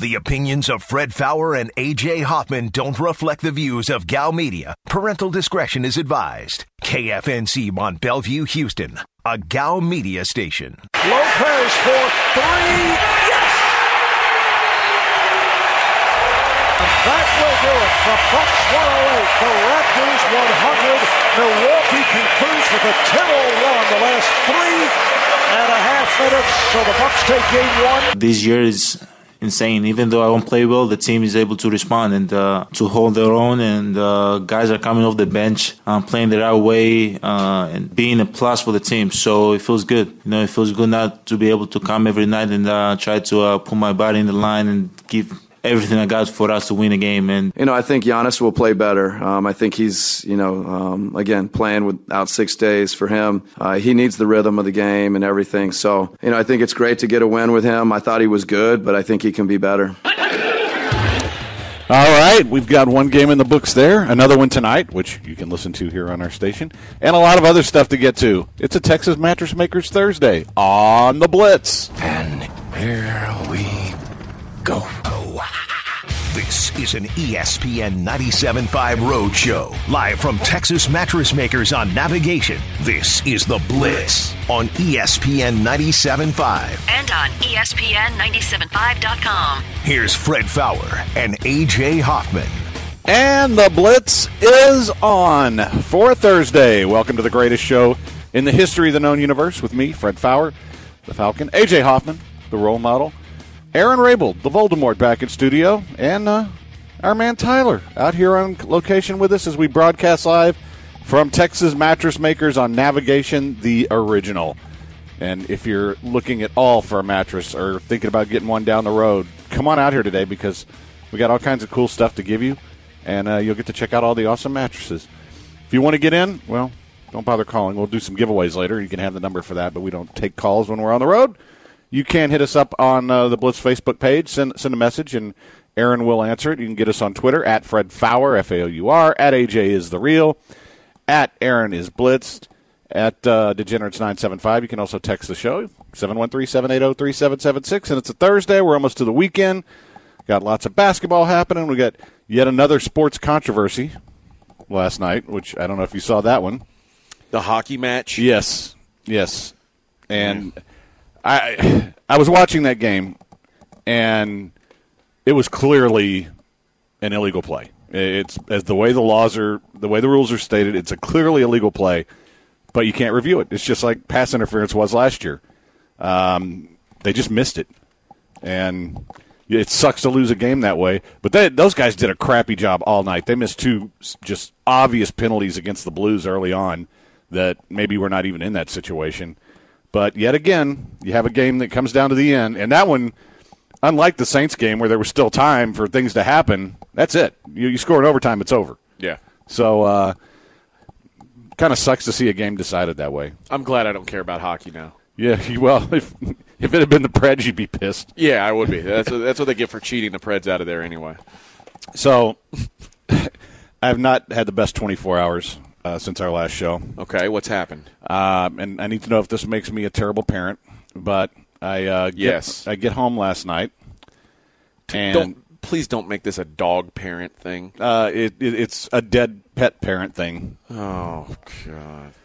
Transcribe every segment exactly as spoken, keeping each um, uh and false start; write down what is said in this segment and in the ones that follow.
The opinions of Fred Faour and A J Hoffman don't reflect the views of G A L Media. Parental discretion is advised. K F N C Mont Bellevue, Houston, a G A L Media station. Lopez for three. Yes! And that will do it. The Bucks one oh eight, the Raptors one hundred. Milwaukee concludes with a ten oh run the last three and a half minutes. So the Bucks take game one. This year is insane. Even though I don't play well, the team is able to respond and uh, to hold their own, and uh, guys are coming off the bench, um, playing the right way, uh, and being a plus for the team. So it feels good. You know, it feels good not to be able to come every night and uh, try to uh, put my body in the line and give everything I got for us to win a game. And you know, I think Giannis will play better. Um, I think he's, you know, um, again, playing without six days for him. Uh, he needs the rhythm of the game and everything. So, you know, I think it's great to get a win with him. I thought he was good, but I think he can be better. All right, we've got one game in the books there, another one tonight, which you can listen to here on our station, and a lot of other stuff to get to. It's a Texas Mattress Makers Thursday on the Blitz. And here we go. This is an E S P N ninety-seven point five Road Show, live from Texas Mattress Makers on Navigation. This is The Blitz on E S P N ninety-seven point five. And on E S P N ninety-seven point five dot com. Here's Fred Faour and A J Hoffman. And The Blitz is on for Thursday. Welcome to the greatest show in the history of the known universe with me, Fred Faour, the Falcon, A J Hoffman, the role model, Aaron Rabel, the Voldemort, back in studio, and uh, our man Tyler out here on location with us as we broadcast live from Texas Mattress Makers on Navigation, the original. And if you're looking at all for a mattress or thinking about getting one down the road, come on out here today because we got all kinds of cool stuff to give you, and uh, you'll get to check out all the awesome mattresses. If you want to get in, well, don't bother calling. We'll do some giveaways later. You can have the number for that, but we don't take calls when we're on the road. You can hit us up on uh, the Blitz Facebook page, send send a message, and Aaron will answer it. You can get us on Twitter, at Fred Faour, F A O U R, at A J is the real, at Aaron is blitzed, at uh, Degenerates nine seven five. You can also text the show, seven one three, seven eight zero, three seven seven six, and it's a Thursday. We're almost to the weekend. Got lots of basketball happening. We got yet another sports controversy last night, which I don't know if you saw that one. The hockey match? Yes, yes. And... Mm. I I was watching that game, and it was clearly an illegal play. It's as the way the laws are, the way the rules are stated. It's a clearly illegal play, but you can't review it. It's just like pass interference was last year. Um, they just missed it, and it sucks to lose a game that way. But they, those guys did a crappy job all night. They missed two just obvious penalties against the Blues early on that maybe we're not even in that situation. But yet again, you have a game that comes down to the end. And that one, unlike the Saints game where there was still time for things to happen, that's it. You, you score in overtime, it's over. Yeah. So uh, kind of sucks to see a game decided that way. I'm glad I don't care about hockey now. Yeah, well, if if it had been the Preds, you'd be pissed. Yeah, I would be. That's what, that's what they get for cheating the Preds out of there anyway. So I have not had the best twenty-four hours Uh, since our last show. Okay, what's happened? Um, and I need to know if this makes me a terrible parent. But I uh, get, yes, I get home last night, and don't, please don't make this a dog parent thing. Uh, it, it, it's a dead pet parent thing. Oh God!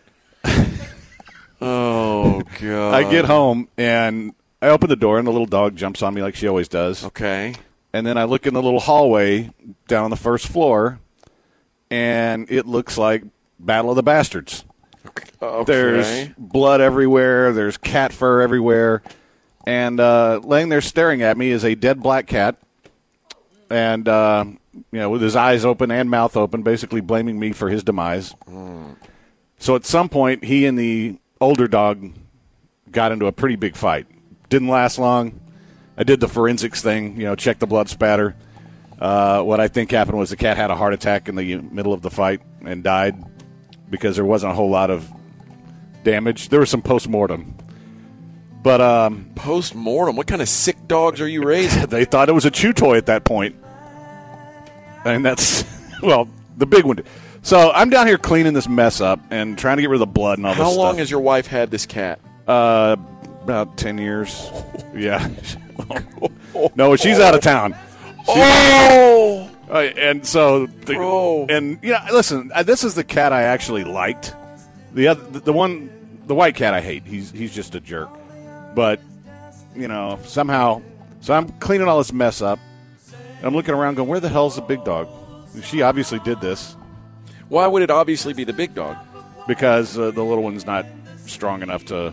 oh God! I get home and I open the door, and the little dog jumps on me like she always does. Okay. And then I look in the little hallway down the first floor, and it looks like Battle of the Bastards. Okay. There's blood everywhere. There's cat fur everywhere. And uh, laying there staring at me is a dead black cat. And, uh, you know, with his eyes open and mouth open, basically blaming me for his demise. Mm. So at some point, he and the older dog got into a pretty big fight. Didn't last long. I did the forensics thing, you know, checked the blood spatter. Uh, what I think happened was the cat had a heart attack in the middle of the fight and died because there wasn't a whole lot of damage. There was some post-mortem. But um, post-mortem? What kind of sick dogs are you raising? They thought it was a chew toy at that point. And that's, well, the big one. So I'm down here cleaning this mess up and trying to get rid of the blood and all How this stuff. How long has your wife had this cat? Uh, about ten years. Yeah. No, she's out of town. She's Oh! Uh, and so, the, Bro. and you know, listen, uh, this is the cat I actually liked. The other, the, the one, the white cat I hate. He's he's just a jerk. But you know, somehow, so I'm cleaning all this mess up. And I'm looking around, going, "Where the hell's the big dog?" She obviously did this Why would it obviously be the big dog? because uh, the little one's not strong enough to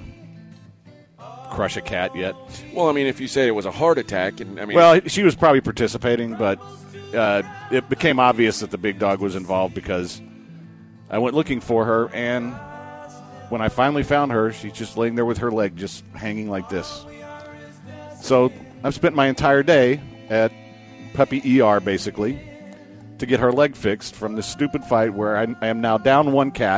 crush a cat yet. Well, I mean, if you say it was a heart attack, and I mean, Well, she was probably participating, but uh, it became obvious that the big dog was involved because I went looking for her, and when I finally found her, she's just laying there with her leg just hanging like this. So I've spent my entire day at Puppy E R, basically, to get her leg fixed from this stupid fight where I, I am now down one cat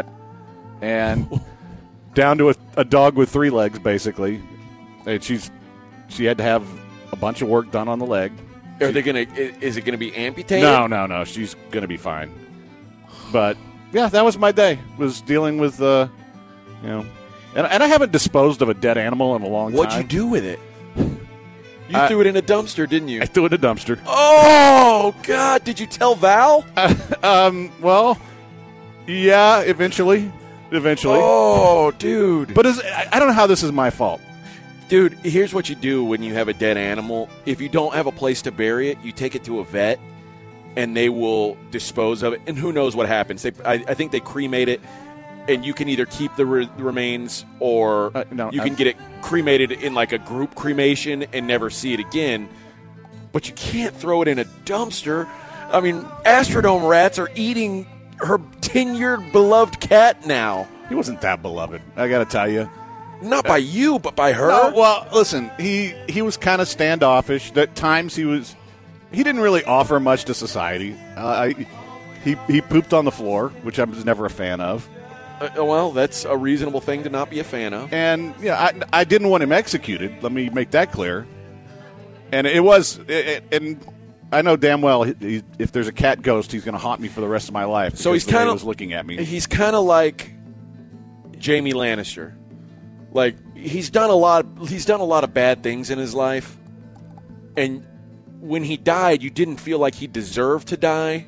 and down to a, a dog with three legs, basically. And she's she had to have a bunch of work done on the leg. are they gonna? Is it gonna be amputated? No, no, no. She's going to be fine. But, yeah, that was my day, was dealing with, uh, you know. And, and I haven't disposed of a dead animal in a long What'd time. you do with it? You I- threw it in a dumpster, didn't you? I threw it in a dumpster. Oh God! Did you tell Val? Um, well, yeah, eventually. Eventually. Oh, dude. But is, I I don't know how this is my fault. Dude, here's what you do when you have a dead animal. If you don't have a place to bury it, you take it to a vet, and they will dispose of it. And who knows what happens? They, I, I think they cremate it, and you can either keep the, re- the remains or Uh, no, you can I'm- get it cremated in like a group cremation and never see it again. But you can't throw it in a dumpster. I mean, Astrodome rats are eating her ten-year beloved cat now. He wasn't that beloved, I got to tell you. Not by you, but by her. No, well, listen, he, he was kind of standoffish. At times he was – he didn't really offer much to society. Uh, I, he, he pooped on the floor, which I was never a fan of. Uh, well, that's a reasonable thing to not be a fan of. And, yeah, I, I didn't want him executed. Let me make that clear. And it was – and I know damn well he, he, if there's a cat ghost, he's going to haunt me for the rest of my life. So he's because the way kind he of was looking at me. He's kind of like Jamie Lannister. Like he's done a lot. He's done a lot of bad things in his life, and when he died, you didn't feel like he deserved to die,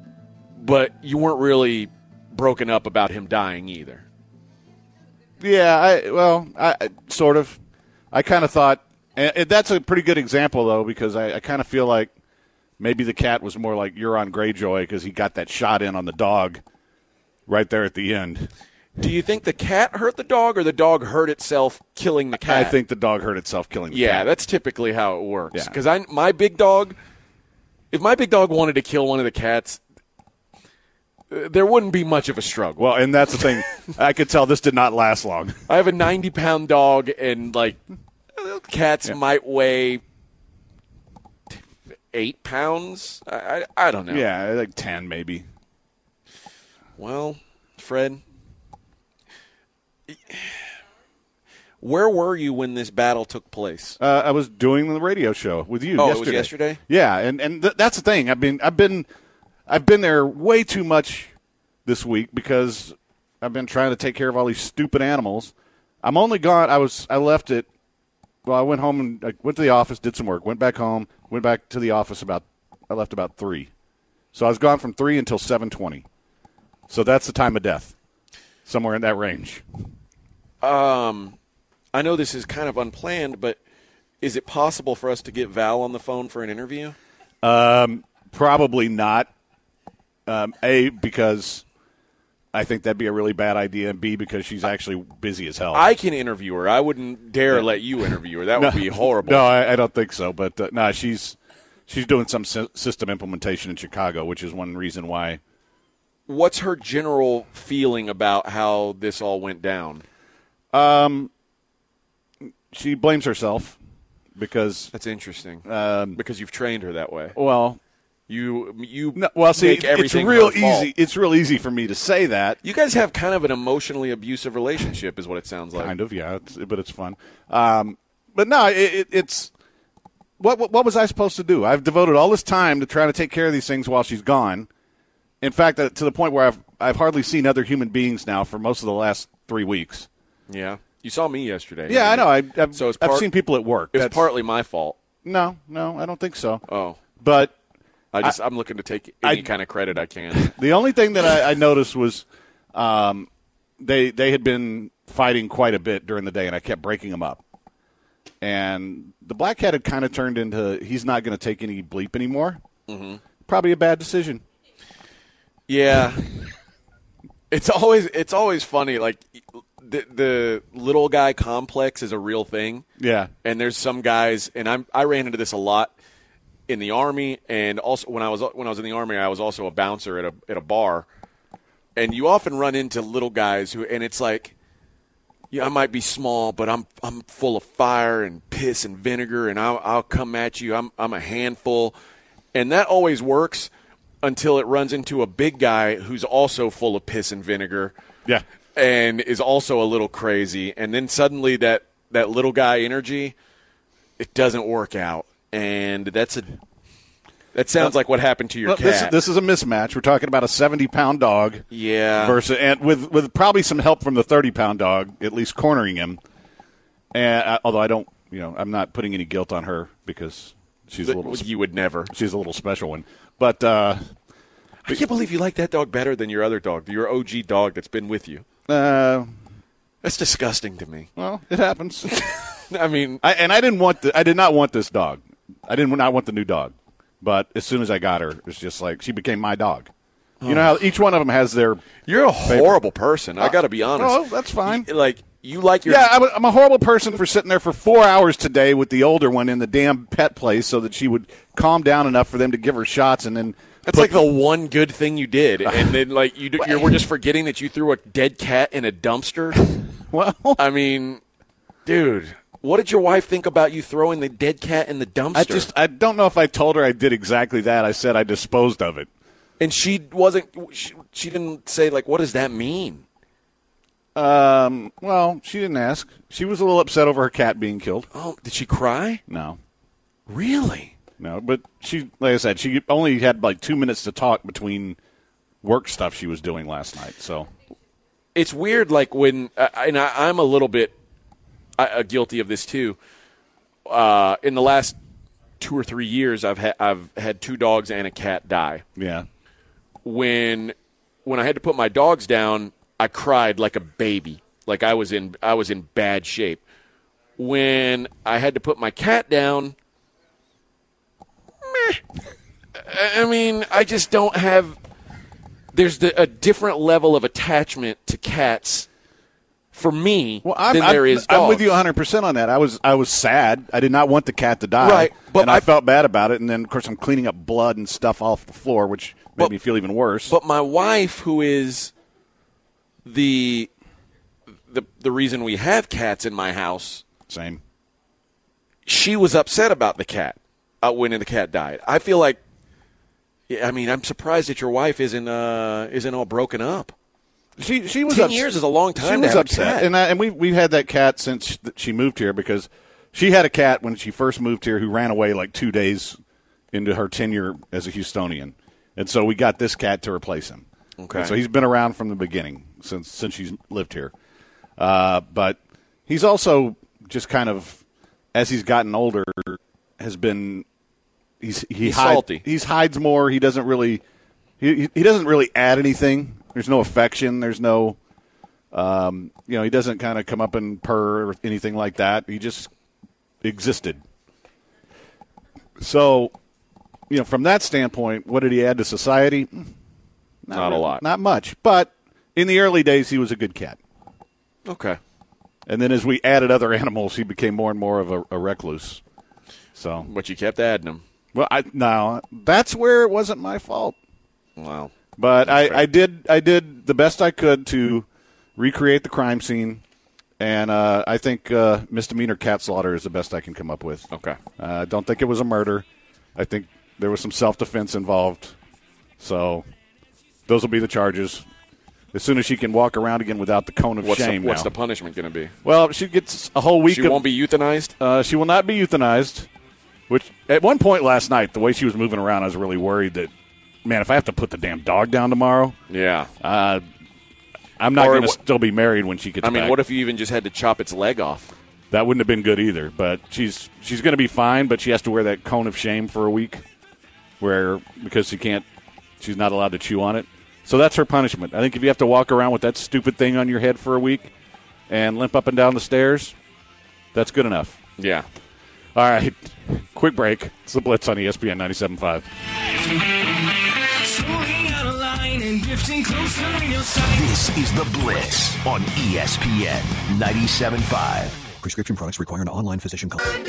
but you weren't really broken up about him dying either. Yeah, I well, I I- sort of. I kind of thought and and that's a pretty good example though, because I, I kind of feel like maybe the cat was more like Euron Greyjoy because he got that shot in on the dog right there at the end. Do you think the cat hurt the dog, or the dog hurt itself killing the cat? I think the dog hurt itself killing the yeah, cat. that's typically how it works. Yeah. Because I, my big dog, if my big dog wanted to kill one of the cats, uh, there wouldn't be much of a struggle. Well, and that's the thing. I could tell this did not last long. I have a ninety-pound dog, and like cats Yeah. might weigh eight pounds. I, I, I don't know. Yeah, like ten maybe. Well, Fred, where were you when this battle took place? Uh, I was doing the radio show with you Oh, it yesterday. was yesterday? Yeah, and and th- that's the thing. I've been I've been I've been there way too much this week because I've been trying to take care of all these stupid animals. I'm only gone. I was I left it. Well, I went home and I went to the office, did some work, went back home, went back to the office about. I left about three, so I was gone from three until seven twenty. So that's the time of death, somewhere in that range. Um, I know this is kind of unplanned, but is it possible for us to get Val on the phone for an interview? Um, probably not. Um, A, because I think that'd be a really bad idea, and B, because she's actually busy as hell. I can interview her. I wouldn't dare let you interview her. That would be horrible. No, I, I don't think so. But uh, no, she's she's doing some sy- system implementation in Chicago, which is one reason why. What's her general feeling about how this all went down? Um, she blames herself because That's interesting. um, Because you've trained her that way. well, You you no, well, see, make it's everything real her fault. easy. It's real easy for me to say that. You guys have kind of an emotionally abusive relationship, is what it sounds like. Kind of, yeah, it's, but it's fun. Um, but no, it, it, it's what, what what was I supposed to do? I've devoted all this time to trying to take care of these things while she's gone. In fact, uh, to the point where I've I've hardly seen other human beings now for most of the last three weeks. Yeah, you saw me yesterday. Yeah, I know. I, I've, So it's I've part- seen people at work. It's That's- partly my fault. No, no, I don't think so. Oh. But I just, I, I'm looking to take any I, kind of credit I can. The only thing that I, I noticed was um, they they had been fighting quite a bit during the day, and I kept breaking them up. And the black cat had kind of turned into he's not going to take any bleep anymore. Mm-hmm. Probably a bad decision. Yeah. It's always it's always funny. Like the the little guy complex is a real thing. Yeah. And there's some guys, and I'm I ran into this a lot in the Army, and also when I was when I was in the Army, I was also a bouncer at a at a bar. And you often run into little guys who, and it's like, yeah, I might be small, but I'm I'm full of fire and piss and vinegar, and I'll I'll come at you. I'm I'm a handful, and that always works until it runs into a big guy who's also full of piss and vinegar. Yeah. And is also a little crazy. And then suddenly that, that little guy energy, it doesn't work out. And that's a that sounds well, like what happened to your well, cat. This, this is a mismatch. We're talking about a seventy-pound dog. Yeah. Versus and with with probably some help from the thirty-pound dog, at least cornering him. And I, although I don't, you know, I'm not putting any guilt on her because she's a little. You would never. She's a little special one. But uh, I can't believe you like that dog better than your other dog, your O G dog that's been with you. Uh, that's disgusting to me. Well, it happens. I mean, I, and I didn't want the, I did not want this dog. I didn't not want the new dog. But as soon as I got her, it was just like she became my dog. You oh. know how each one of them has their. You're a horrible favorite. person. I got to be honest. Oh, that's fine. You, like you like your. Yeah, I'm a, I'm a horrible person for sitting there for four hours today with the older one in the damn pet place so that she would calm down enough for them to give her shots and then. That's like the one good thing you did, and then like you, you were just forgetting that you threw a dead cat in a dumpster. Well, I mean, dude, what did your wife think about you throwing the dead cat in the dumpster? I just I don't know if I told her I did exactly that. I said I disposed of it, and she wasn't. She, she didn't say like, what does that mean? Um. Well, she didn't ask. She was a little upset over her cat being killed. Oh, did she cry? No. Really? No, but she, like I said, she only had like two minutes to talk between work stuff she was doing last night. So it's weird, like when, uh, and I, I'm a little bit uh, guilty of this too. Uh, in the last two or three years, I've had I've had two dogs and a cat die. Yeah. When when I had to put my dogs down, I cried like a baby, like I was in I was in bad shape. When I had to put my cat down. I mean, I just don't have – there's the, a different level of attachment to cats for me well, I'm, than I'm, there is dogs. I'm with you one hundred percent on that. I was I was sad. I did not want the cat to die. Right. But and I, I felt bad about it. And then, of course, I'm cleaning up blood and stuff off the floor, which made but, me feel even worse. But my wife, who is the, the, the reason we have cats in my house – Same. She was upset about the cat. Uh, when the cat died, I feel like. I mean, I'm surprised that your wife isn't uh, isn't all broken up. She she was ten ups- years is a long time. She to was have upset, a cat. and I, and we we've had that cat since she moved here because she had a cat when she first moved here who ran away like two days into her tenure as a Houstonian, and so we got this cat to replace him. Okay, and so he's been around from the beginning since since she's lived here, uh, but he's also just kind of as he's gotten older. Has been he's he he's hide, salty. He hides more. He doesn't really he he doesn't really add anything. There's no affection. There's no um, you know he doesn't kind of come up and purr or anything like that. He just existed. So you know from that standpoint, what did he add to society? Not, not really, a lot. Not much. But in the early days, he was a good cat. Okay. And then as we added other animals, he became more and more of a, a recluse. So, but you kept adding them. Well, I no, that's where it wasn't my fault. Wow. But I, I did I did the best I could to recreate the crime scene, and uh, I think uh, misdemeanor cat slaughter is the best I can come up with. Okay. I uh, don't think it was a murder. I think there was some self-defense involved. So those will be the charges. As soon as she can walk around again without the cone of what's shame the, What's now. the punishment going to be? Well, she gets a whole week She of, won't be euthanized? Uh, she will not be euthanized. Which, at one point last night, the way she was moving around, I was really worried that, man, if I have to put the damn dog down tomorrow, yeah, uh, I'm not going to still be married when she gets I mean, back. what if you even just had to chop its leg off? that wouldn't have been good either. But she's she's going to be fine, but she has to wear that cone of shame for a week, where because she can't, she's not allowed to chew on it. So that's her punishment. I think if you have to walk around with that stupid thing on your head for a week and limp up and down the stairs, that's good enough. Yeah. All right, quick break. It's the Blitz on E S P N ninety-seven point five. This is the Blitz on E S P N ninety-seven point five. Prescription products require an online physician consult.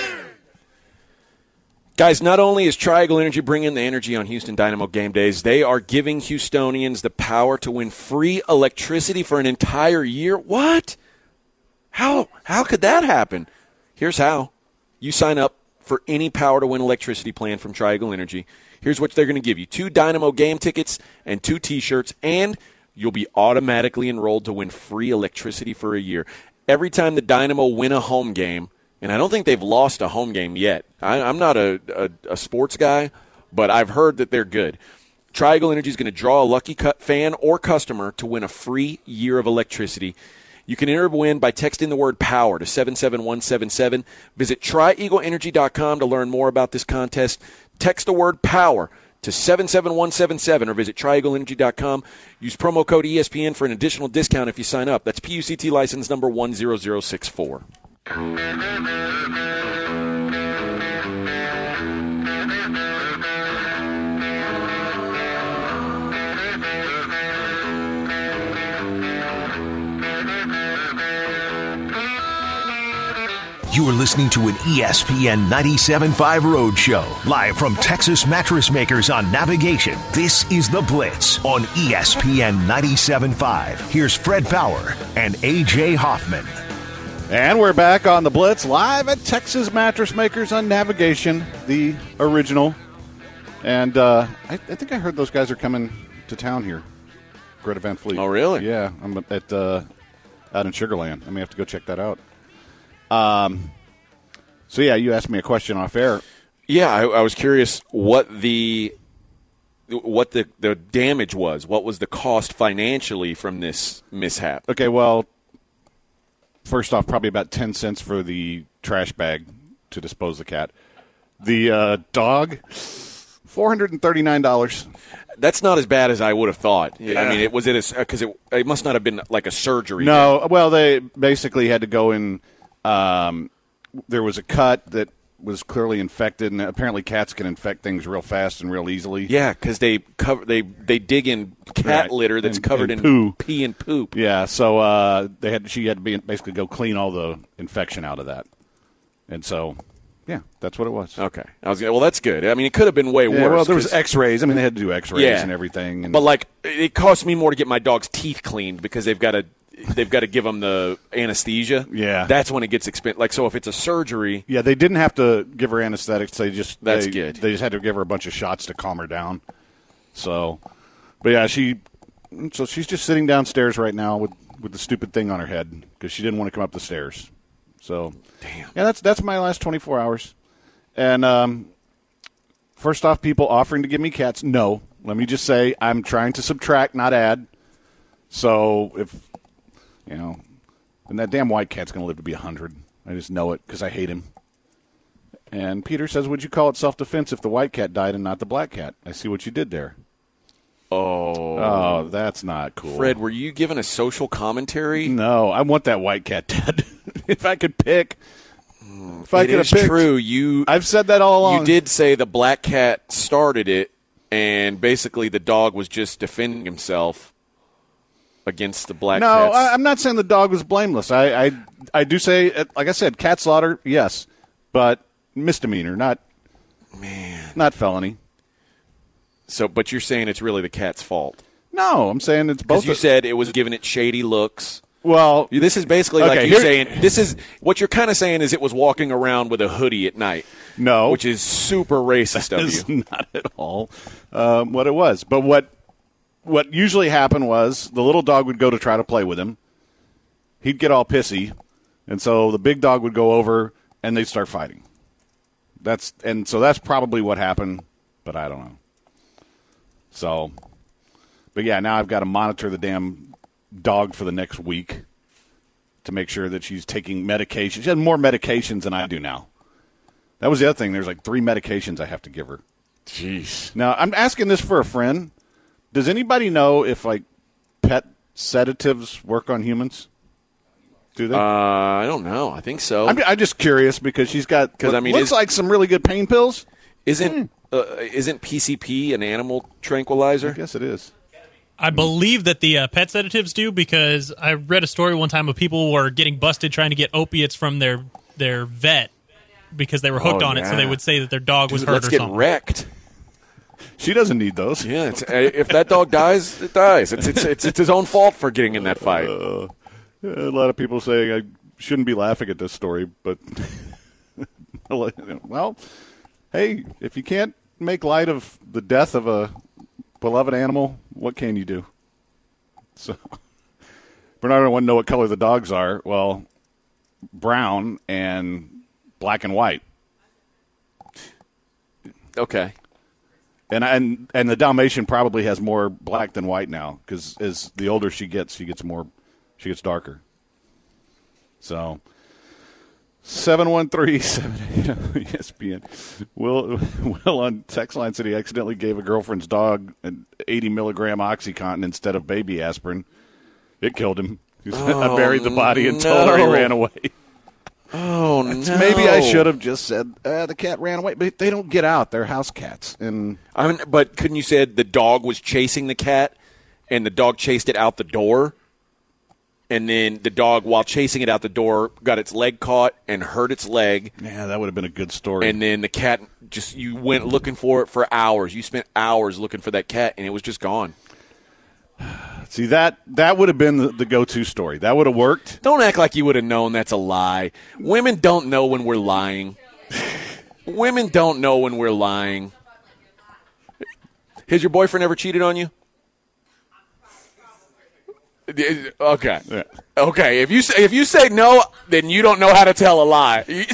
Guys, not only is Triangle Energy bringing the energy on Houston Dynamo game days, they are giving Houstonians the power to win free electricity for an entire year. What? How how could that happen? Here's how. You sign up for any Power to Win electricity plan from Triangle Energy. Here's what they're going to give you. Two Dynamo game tickets and two T-shirts, and you'll be automatically enrolled to win free electricity for a year. Every time the Dynamo win a home game, and I don't think they've lost a home game yet. I, I'm not a, a, a sports guy, but I've heard that they're good. Triangle Energy is going to draw a lucky cut fan or customer to win a free year of electricity. You can enter to win by texting the word POWER to seven seven one seven seven. Visit tri eagle energy dot com to learn more about this contest. Text the word POWER to seven seven one seven seven or visit tri eagle energy dot com. Use promo code E S P N for an additional discount if you sign up. That's P U C T license number one zero zero six four. You are listening to an E S P N ninety-seven point five Road Show, live from Texas Mattress Makers on Navigation. This is The Blitz on E S P N ninety-seven point five. Here's Fred Faour and A J Hoffman. And we're back on The Blitz, live at Texas Mattress Makers on Navigation, the original. And uh, I, I think I heard those guys are coming to town here, Greta Van Fleet. Oh, really? Yeah, I'm at uh, out in Sugar Land. I may have to go check that out. Um. So, yeah, you asked me a question off air. Yeah, I, I was curious what the what the, the damage was. What was the cost financially from this mishap? Okay, well, first off, probably about ten cents for the trash bag to dispose the cat. The uh, dog, four hundred thirty-nine dollars. That's not as bad as I would have thought. Yeah. I mean, it was it because it, it must not have been like a surgery. No, thing. Well, they basically had to go in. Um, there was a cut that was clearly infected, and apparently cats can infect things real fast and real easily. Yeah, because they cover they they dig in cat right. litter that's and, covered and in poo. pee and poop. Yeah, so uh, they had she had to be, basically go clean all the infection out of that, and so yeah, that's what it was. Okay, I was well. That's good. I mean, it could have been way yeah, worse. Well, there was X-rays. I mean, they had to do X-rays yeah. and everything. And but like, it cost me more to get my dog's teeth cleaned because they've got to. They've got to give them the anesthesia. Yeah. That's when it gets expensive. Like, so if it's a surgery. Yeah, they didn't have to give her anesthetics. They just That's they, good. They just had to give her a bunch of shots to calm her down. So, but yeah, she, so she's just sitting downstairs right now with, with the stupid thing on her head because she didn't want to come up the stairs. So, damn. Yeah, that's that's my last twenty-four hours. And um, first off, people offering to give me cats, no. Let me just say I'm trying to subtract, not add. So if. You know, and that damn white cat's going to live to be one hundred. I just know it because I hate him. And Peter says, would you call it self-defense if the white cat died and not the black cat? I see what you did there. Oh. Oh, that's not cool. Fred, were you giving a social commentary? No, I want that white cat dead. If I could pick. If I it could is have picked. true. You, I've said that all along. You did say the black cat started it, and basically the dog was just defending himself against the black no, cats. I, I'm not saying the dog was blameless. I, I, I do say, like I said, cat slaughter, yes, but misdemeanor, not, man, not felony. So, but you're saying it's really the cat's fault? No, I'm saying it's both. Because you of, said it was giving it shady looks. Well, this is basically okay, like you here, saying this is what you're kind of saying is it was walking around with a hoodie at night. No, which is super racist that of is you. Not at all um, what it was. But what what usually happened was the little dog would go to try to play with him. He'd get all pissy, and so the big dog would go over and they'd start fighting. That's and so that's probably what happened, but I don't know. So, but yeah, now I've got to monitor the damn dog for the next week to make sure that she's taking medication. She has more medications than I do now. That was the other thing. There's like three medications I have to give her. Jeez. Now, I'm asking this for a friend. Does anybody know if, like, pet sedatives work on humans? Do they? Uh, I don't know. I think so. I'm, I'm just curious because she's got what I mean, looks is, like some really good pain pills. Isn't uh, isn't P C P an animal tranquilizer? I guess it is. I believe that the uh, pet sedatives do, because I read a story one time of people were getting busted trying to get opiates from their, their vet because they were hooked oh, on yeah. it, so they would say that their dog was Dude, hurt let's or get something. Wrecked. She doesn't need those. Yeah, it's, if that dog dies, it dies. It's it's it's, it's his own fault for getting in that fight. Uh, a lot of people saying I shouldn't be laughing at this story, but well, hey, if you can't make light of the death of a beloved animal, what can you do? So, Bernardo wanted to know what color the dogs are. Well, brown and black and white. Okay. And and and the Dalmatian probably has more black than white now, because as the older she gets, she gets more, she gets darker. So, seven one three seven eight E S P N. Will Will on text line said he accidentally gave a girlfriend's dog an eighty milligram OxyContin instead of baby aspirin. It killed him. He said, Oh, I buried the body and no. told her he ran away. Oh, no. Maybe I should have just said uh, the cat ran away, but they don't get out. They're house cats. And I mean, but couldn't you say the dog was chasing the cat, and the dog chased it out the door, and then the dog, while chasing it out the door, got its leg caught and hurt its leg. Yeah, that would have been a good story. And then the cat just, you went looking for it for hours. You spent hours looking for that cat, and it was just gone. See, that that would have been the, the go-to story. That would have worked. Don't act like you would have known that's a lie. Women don't know when we're lying. Women don't know when we're lying. Has your boyfriend ever cheated on you? Okay. Yeah. Okay. If you say, if you say no, then you don't know how to tell a lie.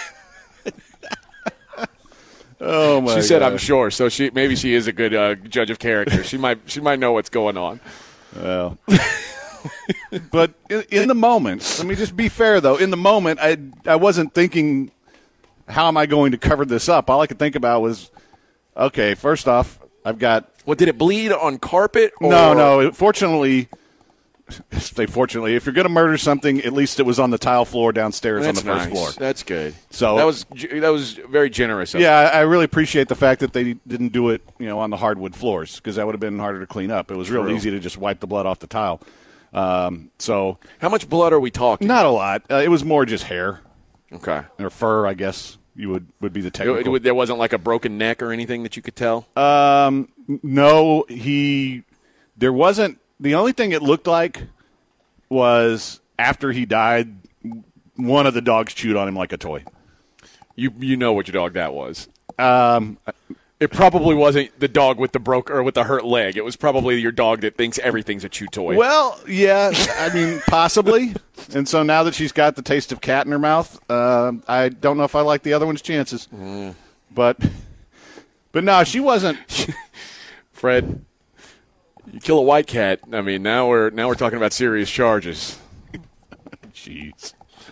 Oh my! She said, God. "I'm sure." So she maybe she is a good uh, judge of character. She might she might know what's going on. Well, but in, in the moment, let me just be fair though. In the moment, I I wasn't thinking, how am I going to cover this up? All I could think about was, okay, first off, I've got. What, did it bleed on carpet? Or? No, no. Fortunately, say fortunately, if you're going to murder something, at least it was on the tile floor downstairs That's on the first nice. floor. That's good. So that was that was very generous. Of Yeah, I I really appreciate the fact that they didn't do it, you know, on the hardwood floors, because that would have been harder to clean up. It was real True. easy to just wipe the blood off the tile. Um, so How much blood are we talking? not a lot. Uh, it was more just hair Okay. or fur, I guess you would, would be the It- technical. it- there wasn't like a broken neck or anything that you could tell? um, no, he. There wasn't. The only thing it looked like was after he died, one of the dogs chewed on him like a toy. You you know what your dog that was. Um, It probably wasn't the dog with the broke or with the hurt leg. It was probably your dog that thinks everything's a chew toy. Well, yeah, I mean, possibly. And so now that she's got the taste of cat in her mouth, uh, I don't know if I like the other one's chances. Mm. But, but no, she wasn't. Fred, you kill a white cat. I mean, now we're now we're talking about serious charges. Jeez.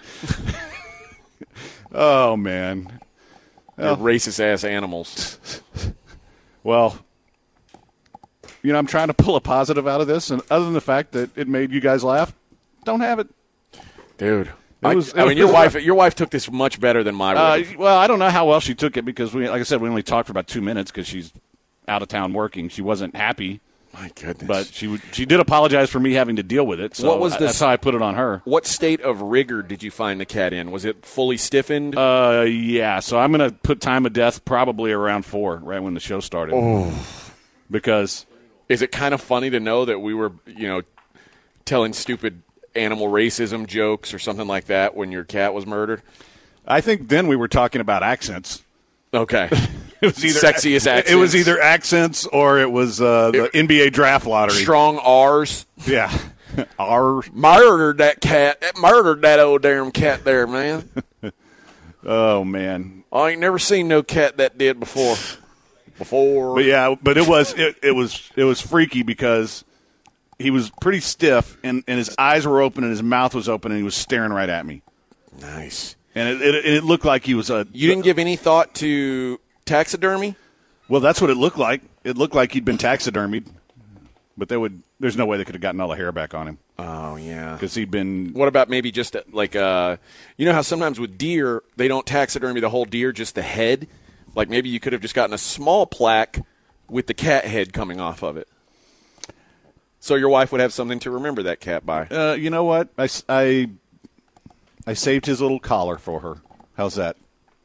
Oh man. They're racist ass animals. Well, you know, I'm trying to pull a positive out of this, and other than the fact that it made you guys laugh, don't have it. Dude. It I, was- I it mean, your was- wife your wife took this much better than my Uh, wife. well, I don't know how well she took it because, we, like I said, we only talked for about two minutes because she's out of town working. She wasn't happy, My goodness. but she would, she did apologize for me having to deal with it. So What was I- this- that's how I put it on her. What state of rigor did you find the cat in? Was it fully stiffened? Uh, yeah. So I'm going to put time of death probably around four, right when the show started. Oh, because Is it kind of funny to know that we were, you know, telling stupid animal racism jokes or something like that when your cat was murdered? I think then we were talking about accents. Okay. It was either Sexiest accents. It was either accents or it was uh, the N B A draft lottery. Strong R's. Yeah. R. Murdered that cat. Murdered that old damn cat there, man. Oh man. I ain't never seen no cat that did before. Before. But yeah, but it was it, it was it was freaky because he was pretty stiff, and, and his eyes were open and his mouth was open, and he was staring right at me. Nice. And it, it, it looked like he was a. You didn't give any thought to taxidermy? Well, that's what it looked like. It looked like he'd been taxidermied, but they would. There's no way they could have gotten all the hair back on him. Oh yeah, because he'd been. What about maybe just a, like uh, you know how sometimes with deer they don't taxidermy the whole deer, just the head. Like maybe you could have just gotten a small plaque with the cat head coming off of it, so your wife would have something to remember that cat by. Uh, you know what? I, I, I saved his little collar for her. How's that?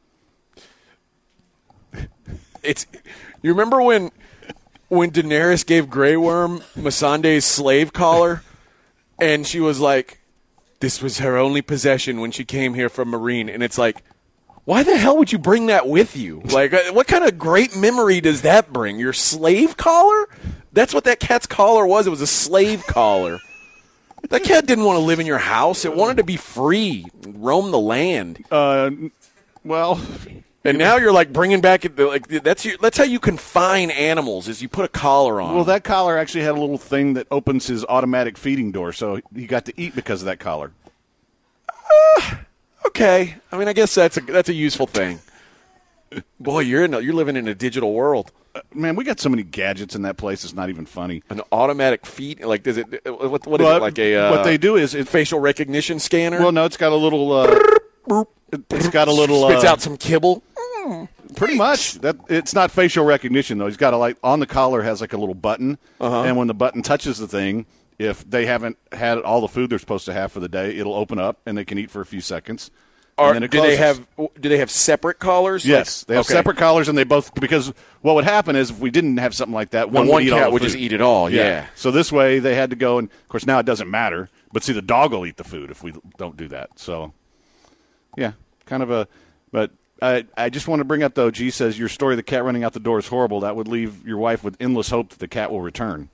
It's. You remember when when Daenerys gave Grey Worm Missandei's slave collar, and she was like, "This was her only possession when she came here from Marine," and it's like, why the hell would you bring that with you? Like, what kind of great memory does that bring? Your slave collar? That's what that cat's collar was. It was a slave collar. That cat didn't want to live in your house. It wanted to be free, roam the land. Uh, well, and now you're like bringing back like that's your, that's how you confine animals is you put a collar on. Well, that collar actually had a little thing that opens his automatic feeding door, so he got to eat because of that collar. Uh, okay, I mean, I guess that's a that's a useful thing. Boy, you're in a, you're living in a digital world. Uh, man, we got so many gadgets in that place. It's not even funny. An automatic feed, like does it? What, what is well, it like a? Uh, what they do is it, facial recognition scanner. Well, no, it's got a little. Uh, it's got a little. Spits uh, out some kibble. Pretty much. That it's not facial recognition though. He's got a like on the collar has like a little button, uh-huh. and when the button touches the thing, if they haven't had all the food they're supposed to have for the day, it'll open up and they can eat for a few seconds. Are, do they have do they have separate collars? Yes, like, they have okay. separate collars, and they both because what would happen is if we didn't have something like that, one, one would eat cat all the would food. just eat it all. Yeah. yeah. So this way they had to go, and of course now it doesn't matter. But see, the dog will eat the food if we don't do that. So, yeah, kind of a. But I I just want to bring up though. G says your story of the cat running out the door is horrible. That would leave your wife with endless hope that the cat will return.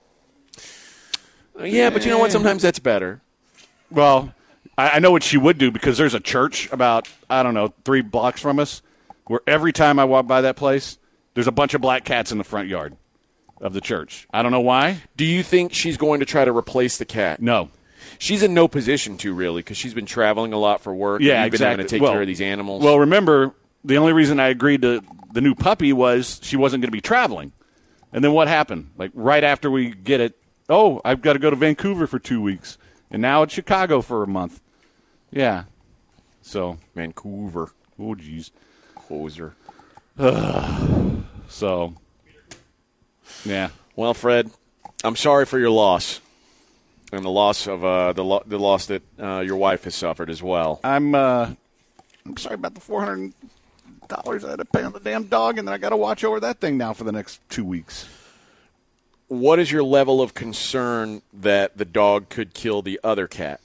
Yeah, but you know what? Sometimes that's better. Well. I know what she would do because there's a church about, I don't know, three blocks from us where every time I walk by that place, there's a bunch of black cats in the front yard of the church. I don't know why. Do you think she's going to try to replace the cat? No. She's in no position to, really, because she's been traveling a lot for work. Yeah, and you've exactly. been having to take well, care of these animals. Well, remember, the only reason I agreed to the new puppy was she wasn't going to be traveling. And then what happened? Like, right after we get it, oh, I've got to go to Vancouver for two weeks. And now it's Chicago for a month. Yeah. So. Vancouver. Oh, jeez. Hoser. So. Yeah. Well, Fred, I'm sorry for your loss. And the loss of uh, the lo- the loss that uh, your wife has suffered as well. I'm uh, I'm sorry about the four hundred dollars I had to pay on the damn dog, and then I got to watch over that thing now for the next two weeks. What is your level of concern that the dog could kill the other cat?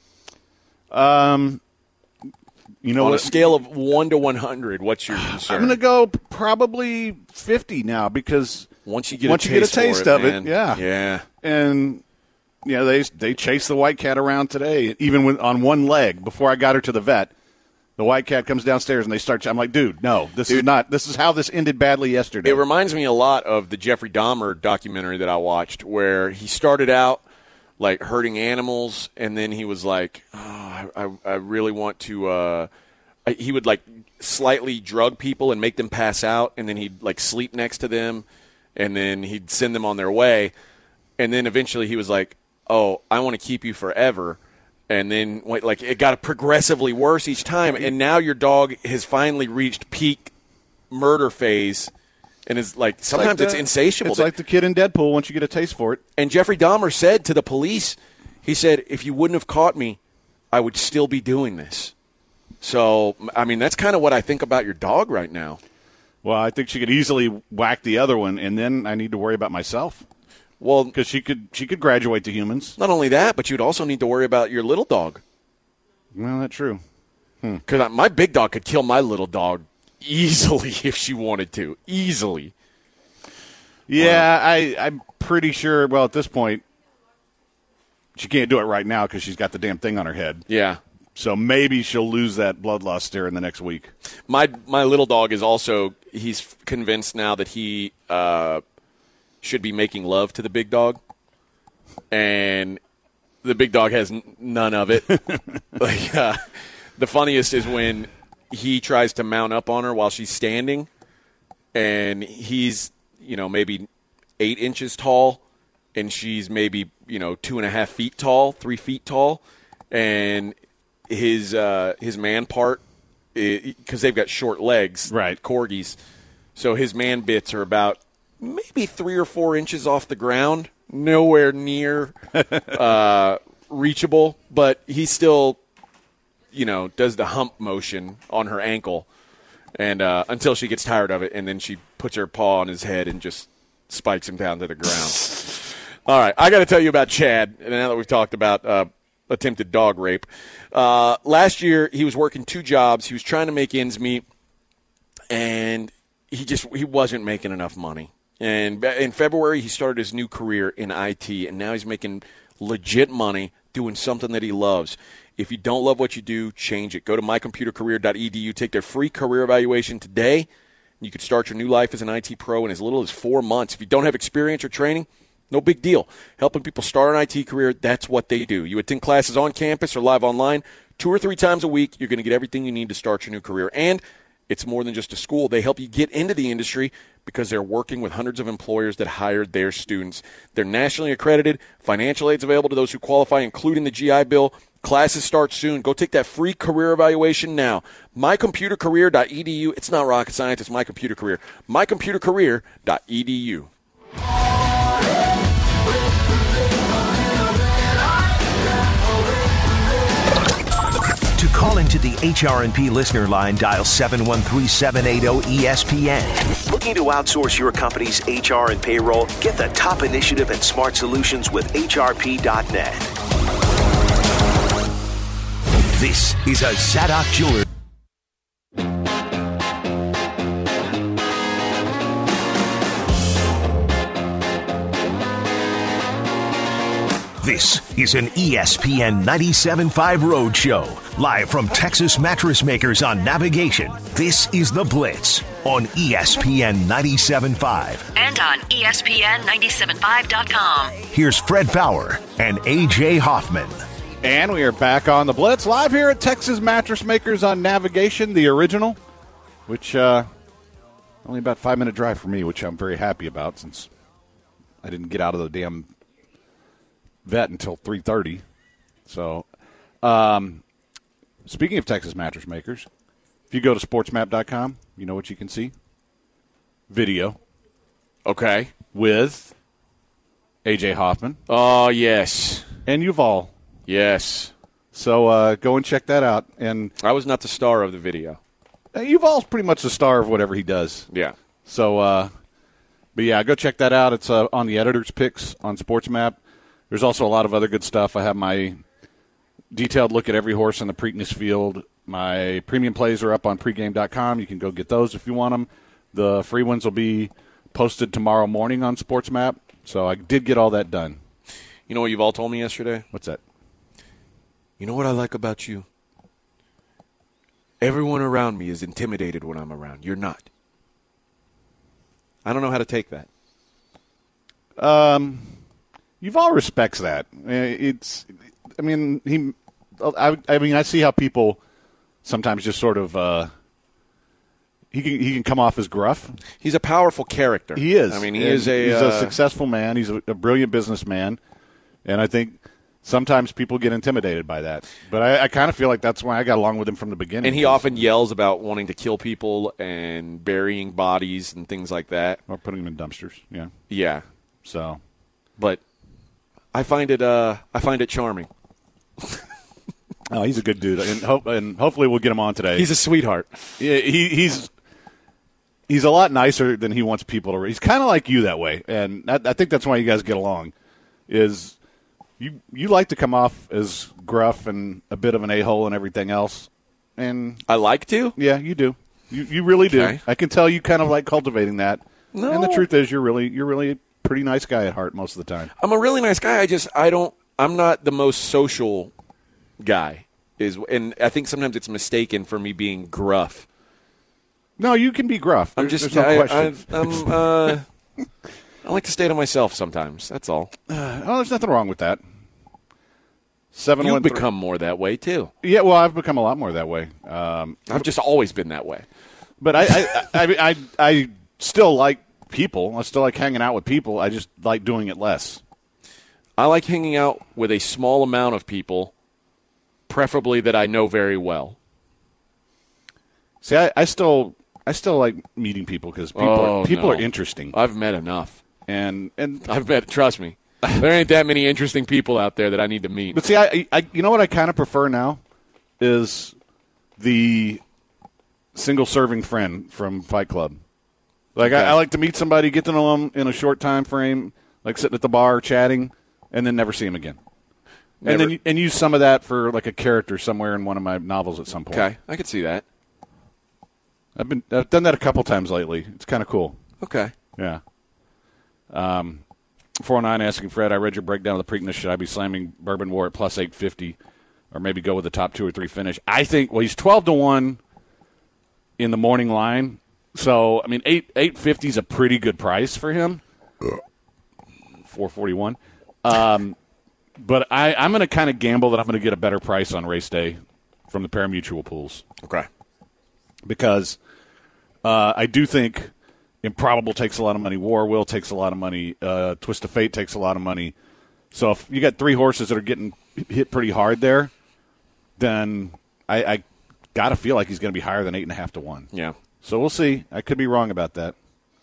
Um, you know, on what? a scale of one to one hundred, what's your concern? I'm going to go probably fifty now because once you get once a you taste, get a taste for it, of man. it, yeah, yeah, and yeah, they they chased the white cat around today, even when, on one leg. Before I got her to the vet, the white cat comes downstairs and they start. I'm like, dude, no, this dude, is not. This is how this ended badly yesterday. It reminds me a lot of the Jeffrey Dahmer documentary that I watched, where he started out like hurting animals, and then he was like, oh, I, I, I really want to uh, – he would like slightly drug people and make them pass out, and then he'd like sleep next to them, and then he'd send them on their way. And then eventually he was like, oh, I want to keep you forever. And then like it got progressively worse each time, and now your dog has finally reached peak murder phase. And is like sometimes it's, like the, it's insatiable. It's like the kid in Deadpool once you get a taste for it. And Jeffrey Dahmer said to the police, he said, if you wouldn't have caught me, I would still be doing this. So, I mean, that's kind of what I think about your dog right now. Well, I think she could easily whack the other one, and then I need to worry about myself. Well, because she could she could graduate to humans. Not only that, but you'd also need to worry about your little dog. Well, that's true. Because hmm. my big dog could kill my little dog easily if she wanted to. Easily. Yeah, um, I, I'm pretty sure, well, at this point, she can't do it right now because she's got the damn thing on her head. Yeah. So maybe she'll lose that bloodlust there in the next week. My my little dog is also, he's convinced now that he uh, should be making love to the big dog. and the big dog has n- none of it. like uh, the funniest is when he tries to mount up on her while she's standing, and he's you know maybe eight inches tall, and she's maybe you know two and a half feet tall, three feet tall, and his uh, his man part, because they've got short legs, right? Corgis, so his man bits are about maybe three or four inches off the ground, nowhere near uh, reachable, but he still, you know, does the hump motion on her ankle, and uh, until she gets tired of it, and then she puts her paw on his head and just spikes him down to the ground. All right, I got to tell you about Chad, and now that we've talked about uh, attempted dog rape. Uh, last year, he was working two jobs. He was trying to make ends meet, and he just he wasn't making enough money. And in February, he started his new career in I T, and now he's making legit money doing something that he loves. If you don't love what you do, change it. Go to my computer career dot e d u. Take their free career evaluation today. You could start your new life as an I T pro in as little as four months. If you don't have experience or training, no big deal. Helping people start an I T career, that's what they do. You attend classes on campus or live online two or three times a week. You're going to get everything you need to start your new career. And it's more than just a school. They help you get into the industry because they're working with hundreds of employers that hired their students. They're nationally accredited. Financial aid's available to those who qualify, including the G I Bill. Classes start soon. Go take that free career evaluation now. my computer career dot e d u. It's not rocket science. It's My Computer Career. my computer career dot e d u. To call into the H R and P listener line, dial seven one three, seven eight zero, E S P N. Looking to outsource your company's H R and payroll? Get the top initiative and smart solutions with H R P dot net. This is a Zadok Jeweler. This is an E S P N ninety-seven point five Road Show, live from Texas Mattress Makers on Navigation. This is The Blitz on E S P N ninety-seven point five. And on E S P N ninety-seven point five dot com. Here's Fred Fowler and A J Hoffman. And we are back on The Blitz, live here at Texas Mattress Makers on Navigation, the original, which uh, only about a five-minute drive for me, which I'm very happy about since I didn't get out of the damn vet until three thirty. So, um, speaking of Texas Mattress Makers, if you go to sports map dot com, you know what you can see? Video. Okay. With A J Hoffman. Oh, yes. And Yuval. Yes. So uh, go and check that out. And I was not the star of the video. Uh, Yuval's pretty much the star of whatever he does. Yeah. So, uh, but yeah, go check that out. It's uh, on the editor's picks on SportsMap. There's also a lot of other good stuff. I have my detailed look at every horse in the Preakness field. My premium plays are up on pregame dot com. You can go get those if you want them. The free ones will be posted tomorrow morning on SportsMap. So I did get all that done. You know what you've all told me yesterday? What's that? You know what I like about you? Everyone around me is intimidated when I'm around. You're not. I don't know how to take that. Um... Yuval respects that. It's, I mean, he, I, I mean, I see how people sometimes just sort of, uh, he can he can come off as gruff. He's a powerful character. He is. I mean, he and is a he's uh, a successful man. He's a, a brilliant businessman, and I think sometimes people get intimidated by that. But I, I kind of feel like that's why I got along with him from the beginning. And he often yells about wanting to kill people and burying bodies and things like that, or putting them in dumpsters. Yeah. Yeah. So, but. I find it. Uh, I find it charming. Oh, he's a good dude, and, hope, and hopefully we'll get him on today. He's a sweetheart. Yeah, he, he's he's a lot nicer than he wants people to. He's kind of like you that way, and I, I think that's why you guys get along. Is you you like to come off as gruff and a bit of an a-hole and everything else, and I like to. Yeah, you do. You you really okay. do. I can tell you kind of like cultivating that. No. And the truth is, you're really you're really. pretty nice guy at heart most of the time. I'm a really nice guy. I just I don't I'm not the most social guy. Is and I think sometimes it's mistaken for me being gruff. No, you can be gruff. There's, I'm just there's no I, question. I, I'm uh I like to stay to myself sometimes. That's all. Uh, oh, there's nothing wrong with that. Seven You've one become more that way, too. Yeah, well, I've become a lot more that way. Um, I've just always been that way. But I, I, I, I, I still like people. I still like hanging out with people. I just like doing it less. I like hanging out with a small amount of people, preferably that I know very well. See, I, I still, I still like meeting people because people, oh, are, people no. are interesting. I've met enough, and and I've met. Trust me, there ain't that many interesting people out there that I need to meet. But see, I, I you know what I kind of prefer now is the single serving friend from Fight Club. Like Okay. I, I like to meet somebody, get to know them in a short time frame, like sitting at the bar chatting, and then never see them again. Never. And then and use some of that for like a character somewhere in one of my novels at some point. Okay, I could see that. I've been I've done that a couple times lately. It's kind of cool. Okay. Yeah. Um, four oh nine asking Fred, I read your breakdown of the Preakness. Should I be slamming Bourbon War at plus eight fifty, or maybe go with the top two or three finish? I think. Well, he's twelve to one in the morning line. So I mean, eight eight fifty is a pretty good price for him. Four forty one. Um, but I I'm going to kind of gamble that I'm going to get a better price on race day from the pari-mutuel pools. Okay. Because uh, I do think Improbable takes a lot of money. War Will takes a lot of money. Uh, Twist of Fate takes a lot of money. So if you got three horses that are getting hit pretty hard there, then I, I got to feel like he's going to be higher than eight and a half to one. Yeah. So we'll see. I could be wrong about that.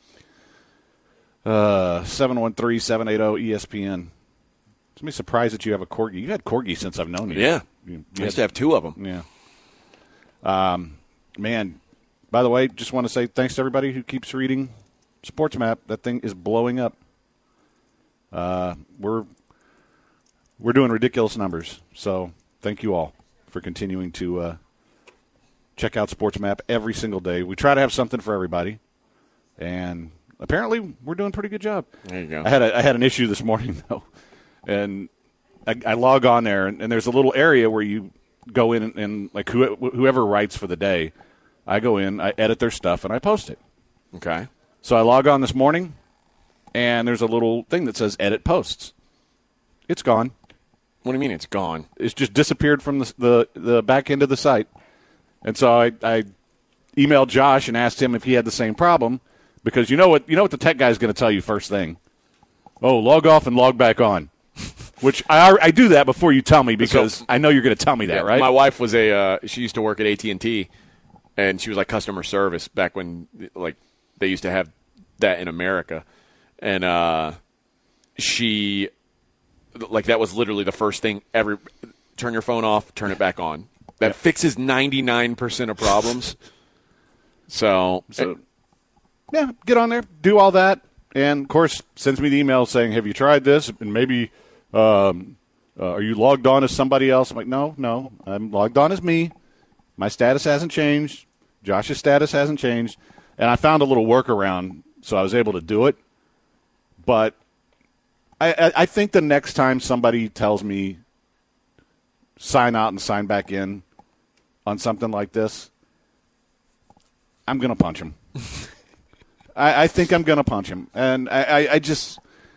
Uh, seven one three, seven eight zero E S P N. Somebody's surprised that you have a Corgi. You've had Corgi since I've known you. Yeah. You, you I used to have two of them. Yeah. Um, man, by the way, just want to say thanks to everybody who keeps reading Sports Map. That thing is blowing up. Uh, we're we're doing ridiculous numbers. So thank you all for continuing to uh, check out Sports Map every single day. We try to have something for everybody, and apparently we're doing a pretty good job. There you go. I had a, I had an issue this morning though, and I, I log on there, and, and there's a little area where you go in and, and like who, whoever writes for the day, I go in, I edit their stuff, and I post it. Okay. So I log on this morning, and there's a little thing that says edit posts. It's gone. What do you mean it's gone? It's just disappeared from the the, the back end of the site. And so I, I emailed Josh and asked him if he had the same problem, because you know what you know what the tech guy is going to tell you first thing. Oh, log off and log back on. Which I I do that before you tell me, because So- I know you're going to tell me that, Yeah, right? My wife was a uh, she used to work at A T and T, and she was like customer service back when like they used to have that in America, and uh, she like that was literally the first thing every turn your phone off, turn it back on. That Yeah. fixes ninety-nine percent of problems. So, So, yeah, get on there, do all that, and, of course, sends me the email saying, have you tried this? And maybe, um, uh, are you logged on as somebody else? I'm like, no, no, I'm logged on as me. My status hasn't changed. Josh's status hasn't changed. And I found a little workaround, so I was able to do it. But I, I, I think the next time somebody tells me sign out and sign back in on something like this, I'm going to punch him. I, I think I'm going to punch him. And I, I, I just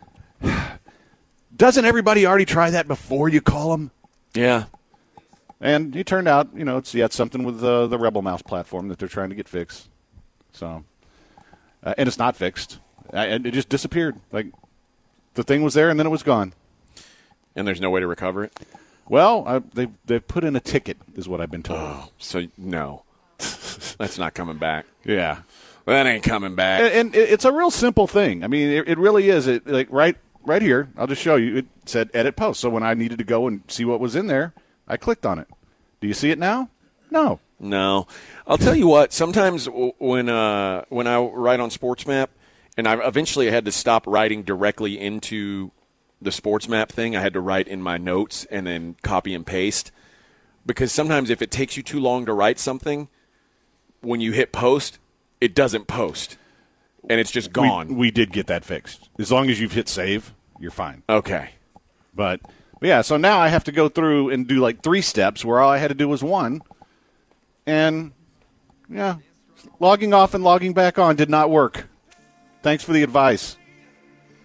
– doesn't everybody already try that before you call them? yeah. And it turned out, you know, it's yeah, it's something with uh, the Rebel Mouse platform that they're trying to get fixed. So, uh, and it's not fixed. I, and it just disappeared. Like, the thing was there and then it was gone. And there's no way to recover it. Well, I, they they've put in a ticket, is what I've been told. Oh, so no, that's not coming back. Yeah. That ain't coming back. And, and it- it's a real simple thing. I mean, it, it really is. It like right right here. I'll just show you. It said edit post. So when I needed to go and see what was in there, I clicked on it. Do you see it now? No. No, I'll tell you what. Sometimes w- when uh, when I write on SportsMap, and I eventually had to stop writing directly into the SportsMap thing. I had to write in my notes and then copy and paste, because sometimes if it takes you too long to write something, when you hit post, it doesn't post, and it's just gone. We, we did get that fixed. As long as you've hit save, you're fine. Okay. But, but yeah, so now I have to go through and do like three steps where all I had to do was one. And, yeah, logging off and logging back on did not work. Thanks for the advice.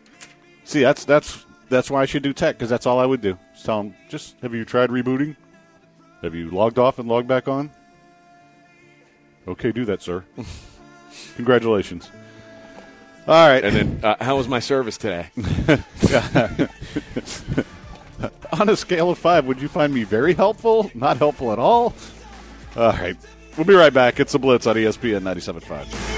See, that's that's that's why I should do tech, because that's all I would do. Just tell them, just, have you tried rebooting? Have you logged off and logged back on? Okay, do that, sir. Congratulations. All right. And then, uh, how was my service today? On a scale of five, would you find me very helpful? Not helpful at all? All right. We'll be right back. It's The Blitz on E S P N ninety-seven point five.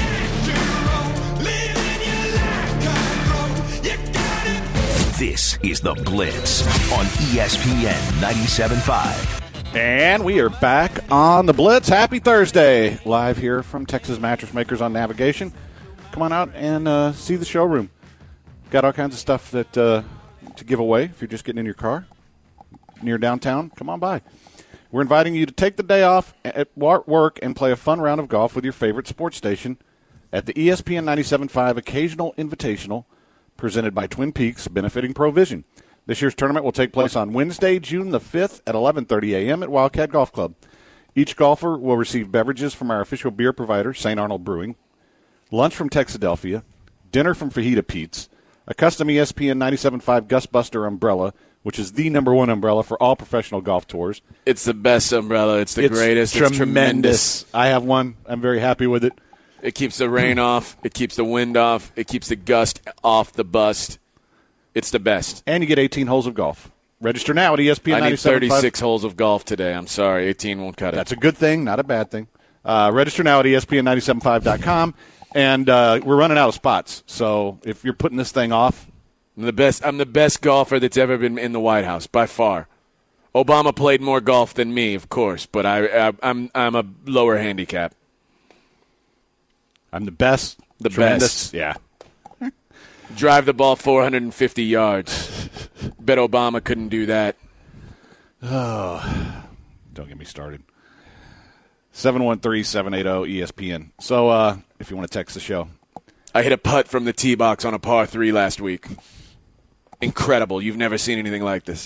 This is The Blitz on E S P N ninety-seven point five. And we are back on The Blitz. Happy Thursday. Live here from Texas Mattress Makers on Navigation. Come on out and uh, see the showroom. Got all kinds of stuff that uh, to give away if you're just getting in your car near downtown. Come on by. We're inviting you to take the day off at work and play a fun round of golf with your favorite sports station at the E S P N ninety-seven point five Occasional Invitational presented by Twin Peaks, benefiting Provision. This year's tournament will take place on Wednesday, June the fifth at eleven thirty a.m. at Wildcat Golf Club. Each golfer will receive beverages from our official beer provider, Saint Arnold Brewing, lunch from Texadelphia, dinner from Fajita Pete's, a custom E S P N ninety-seven point five Gus Buster umbrella, which is the number one umbrella for all professional golf tours. It's the best umbrella. It's the it's greatest. Tremendous. It's tremendous. I have one. I'm very happy with it. It keeps the rain off. It keeps the wind off. It keeps the gust off the bust. It's the best. And you get eighteen holes of golf. Register now at E S P N I need ninety-seven point five. thirty-six holes of golf today. I'm sorry. eighteen won't cut it. That's a good thing, not a bad thing. Uh, register now at E S P N ninety-seven point five dot com. And uh, we're running out of spots. So if you're putting this thing off. I'm the best. I'm the best golfer that's ever been in the White House, by far. Obama played more golf than me, of course, but I, I, I'm I'm a lower handicap. I'm the best. The Tremendous. best. Yeah. Drive the ball four hundred fifty yards. Bet Obama couldn't do that. Oh, don't get me started. seven one three, seven eight zero, E S P N. So uh, if you want to text the show. I hit a putt from the tee box on a par three last week. Incredible. You've never seen anything like this.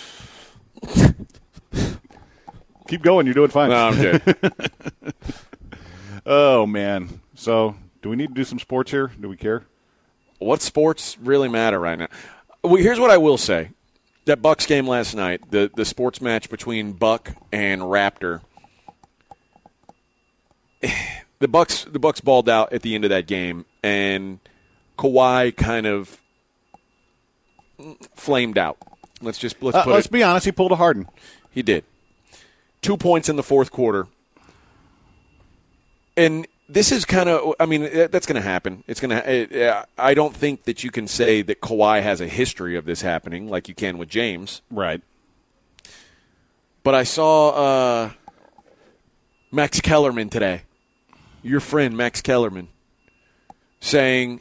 Keep going. You're doing fine. No, I'm good. Oh, man. So do we need to do some sports here? Do we care? What sports really matter right now? Well, here's what I will say. That Bucks game last night, the, the sports match between Buck and Raptor, the Bucks the Bucks balled out at the end of that game, and Kawhi kind of flamed out. Let's just let's uh, put let's it. be honest. He pulled a Harden. He did. Two points in the fourth quarter, and this is kind of, I mean, that's going to happen. It's going to. I don't think that you can say that Kawhi has a history of this happening like you can with James. Right. But I saw uh, Max Kellerman today, your friend Max Kellerman, saying,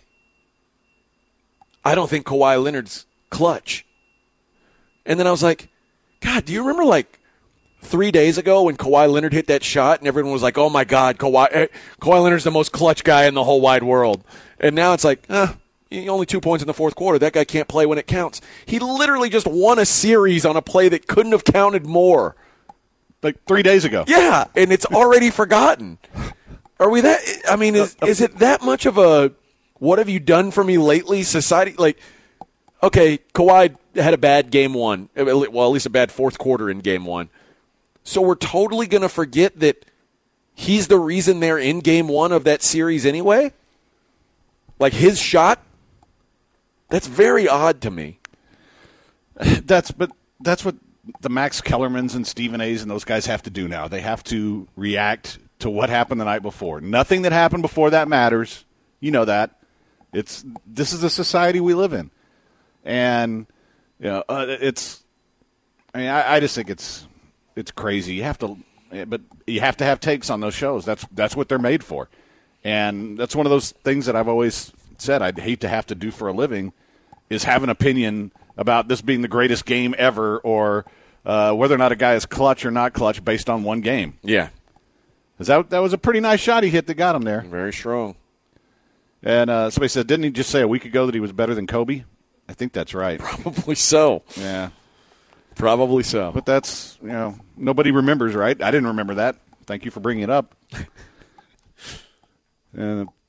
I don't think Kawhi Leonard's clutch. And then I was like, God, do you remember like three days ago when Kawhi Leonard hit that shot and everyone was like, oh, my God, Kawhi, eh, Kawhi Leonard's the most clutch guy in the whole wide world. And now it's like, eh, only two points in the fourth quarter. That guy can't play when it counts. He literally just won a series on a play that couldn't have counted more. Like three days ago. Yeah, and it's already forgotten. Are we that – I mean, is, is it that much of a what have you done for me lately society? Like, okay, Kawhi had a bad game one. Well, at least a bad fourth quarter in game one. So we're totally going to forget that he's the reason they're in game one of that series anyway? Like his shot? That's very odd to me. That's but that's what the Max Kellermans and Stephen A's and those guys have to do now. They have to react to what happened the night before. Nothing that happened before that matters. You know that. It's this is the society we live in. And you know, uh, it's I mean I, I just think it's It's crazy. You have to, but you have to have takes on those shows. That's that's what they're made for, and that's one of those things that I've always said I'd hate to have to do for a living, is have an opinion about this being the greatest game ever, or uh, whether or not a guy is clutch or not clutch based on one game. Yeah, because that that was a pretty nice shot he hit that got him there. Very strong. And uh, somebody said, didn't he just say a week ago that he was better than Kobe? I think that's right. Probably so. Yeah. Probably so. But that's, you know, nobody remembers, right? I didn't remember that. Thank you for bringing it up. And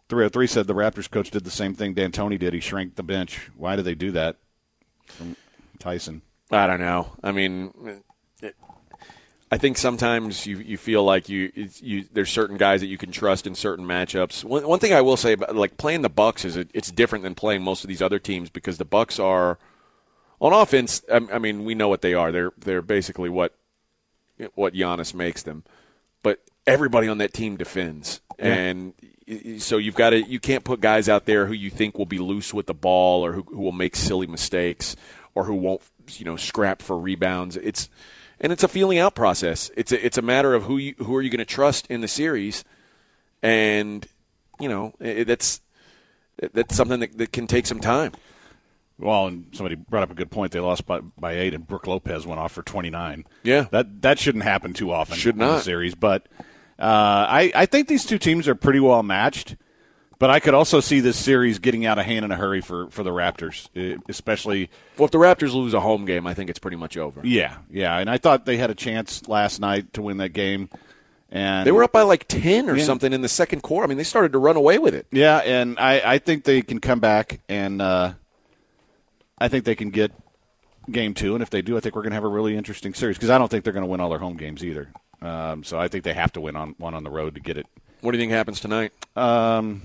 three oh three said the Raptors coach did the same thing D'Antoni did. He shrank the bench. Why do they do that? From Tyson. I don't know. I mean, it, I think sometimes you you feel like you it's, you there's certain guys that you can trust in certain matchups. One one thing I will say about like playing the Bucks is it, it's different than playing most of these other teams because the Bucks are on offense. I, I mean, we know what they are. They're they're basically what what Giannis makes them. But everybody on that team defends, yeah. and so you've got to you can't put guys out there who you think will be loose with the ball or who, who will make silly mistakes or who won't you know scrap for rebounds. It's and it's a feeling out process. It's a, it's a matter of who you, who are you going to trust in the series, and you know it, that's that's something that, that can take some time. Well, and somebody brought up a good point. They lost by, by eight, and Brook Lopez went off for twenty-nine. Yeah, that that shouldn't happen too often. Should not in the series, but uh, I I think these two teams are pretty well matched. But I could also see this series getting out of hand in a hurry for, for the Raptors, especially. Well, if the Raptors lose a home game, I think it's pretty much over. Yeah, yeah, and I thought they had a chance last night to win that game. And they were up by like ten or yeah. something in the second quarter. I mean, they started to run away with it. Yeah, and I, I think they can come back, and uh, I think they can get game two. And if they do, I think we're going to have a really interesting series because I don't think they're going to win all their home games either. Um, so I think they have to win on one on the road to get it. What do you think happens tonight? Um.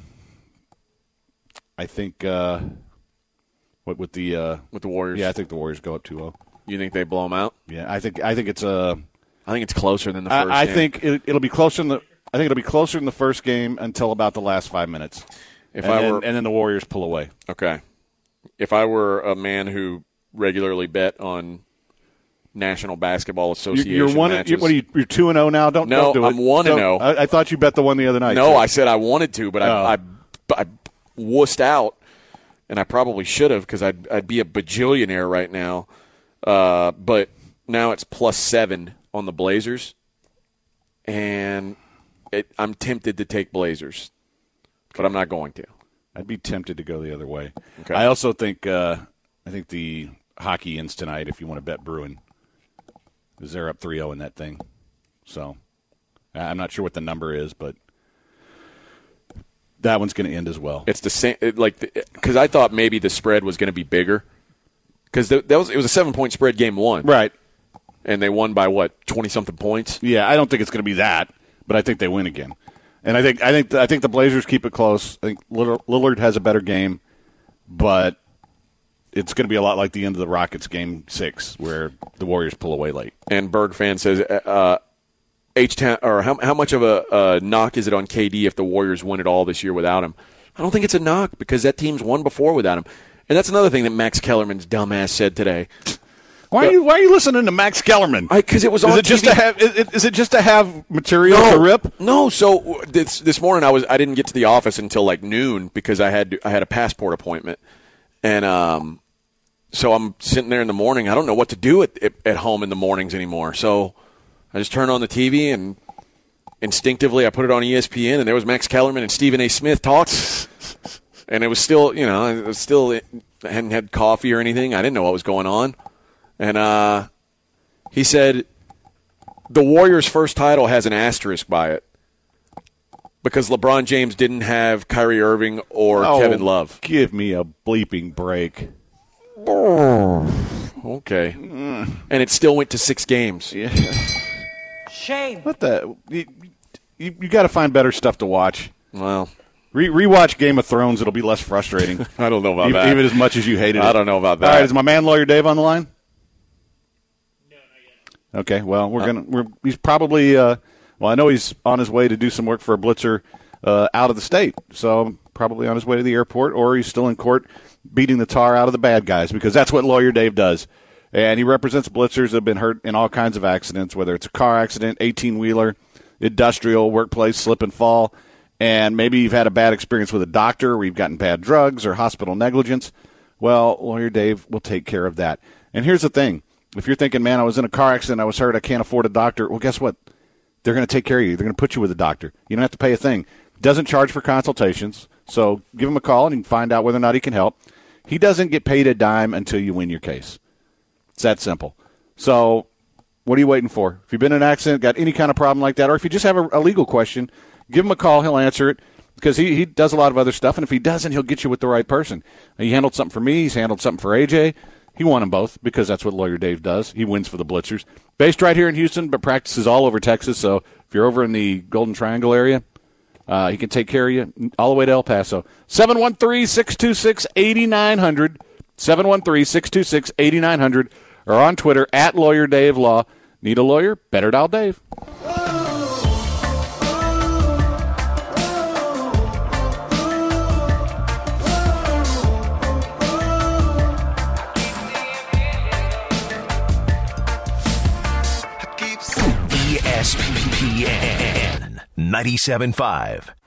I think uh, what with the uh, with the Warriors. Yeah, I think the Warriors go up two oh. You think they blow them out? Yeah, I think I think it's a. Uh, I think it's closer than the first. I, I game. think it, it'll be closer in the. I think it'll be closer in the first game until about the last five minutes. If and I then, were, and then the Warriors pull away. Okay. If I were a man who regularly bet on National Basketball Association you're one. matches, You're, what are you? You're two and zero now. Don't no. Don't do it. I'm one and zero. I, I thought you bet the one the other night. No, too. I said I wanted to, but oh. I, I I wussed out. And I probably should have because I'd, I'd be a bajillionaire right now. Uh, but now it's plus seven on the Blazers. And it, I'm tempted to take Blazers. But I'm not going to. I'd be tempted to go the other way. Okay. I also think uh, I think the hockey ends tonight if you want to bet Bruin. Because they're up three oh in that thing. So I'm not sure what the number is, but that one's going to end as well. It's the same, it, like, because I thought maybe the spread was going to be bigger, because that was it was a seven point spread game one, right? And they won by what twenty something points. Yeah, I don't think it's going to be that, but I think they win again. And I think I think I think the Blazers keep it close. I think Lillard has a better game, but it's going to be a lot like the end of the Rockets game six, where the Warriors pull away late. And Berg fan says. Uh, H-Town, or how, how much of a uh, knock is it on K D if the Warriors win it all this year without him? I don't think it's a knock because that team's won before without him. And that's another thing that Max Kellerman's dumbass said today. Why are you Why are you listening to Max Kellerman? Because it was is on it just T V. to have is it, is it just to have material no, to rip? No. So this this morning I was I didn't get to the office until like noon because I had I had a passport appointment, and um, so I'm sitting there in the morning. I don't know what to do at at home in the mornings anymore. So I just turned on the T V and. Instinctively, I put it on E S P N, and there was Max Kellerman and Stephen A. Smith talking. And it was still, you know, it was still, I hadn't had coffee or anything. I didn't know what was going on. And uh, he said, the Warriors' first title has an asterisk by it because LeBron James didn't have Kyrie Irving or oh, Kevin Love. Give me a bleeping break. Okay. Mm. And it still went to six games. Yeah. Shame. What the? You, you, you got to find better stuff to watch. Well, Re- rewatch Game of Thrones. It'll be less frustrating. I don't know about even, that. Even as much as you hated it. I don't know about that. All right, is my man Lawyer Dave on the line? No, not yet. Okay, well, we're uh, gonna. We're, he's probably. Uh, well, I know he's on his way to do some work for a blitzer uh, out of the state, so probably on his way to the airport, or he's still in court beating the tar out of the bad guys because that's what Lawyer Dave does. And he represents blitzers that have been hurt in all kinds of accidents, whether it's a car accident, eighteen-wheeler, industrial, workplace, slip and fall. And maybe you've had a bad experience with a doctor where you've gotten bad drugs or hospital negligence. Well, Lawyer Dave will take care of that. And here's the thing. If you're thinking, man, I was in a car accident, I was hurt, I can't afford a doctor. Well, guess what? They're going to take care of you. They're going to put you with a doctor. You don't have to pay a thing. Doesn't charge for consultations. So give him a call and you can find out whether or not he can help. He doesn't get paid a dime until you win your case. It's that simple. So what are you waiting for? If you've been in an accident, got any kind of problem like that, or if you just have a, a legal question, give him a call. He'll answer it. because he, he does a lot of other stuff, and if he doesn't, he'll get you with the right person. He handled something for me. He's handled something for A J. He won them both because that's what Lawyer Dave does. He wins for the Blitzers. Based right here in Houston, but practices all over Texas. So if you're over in the Golden Triangle area, uh, he can take care of you all the way to El Paso. seven one three, six two six, eight nine zero zero. seven one three, six two six, eight nine zero zero. Or on Twitter, at Lawyer Dave Law. Need a lawyer? Better dial Dave. E S P N ninety-seven point five.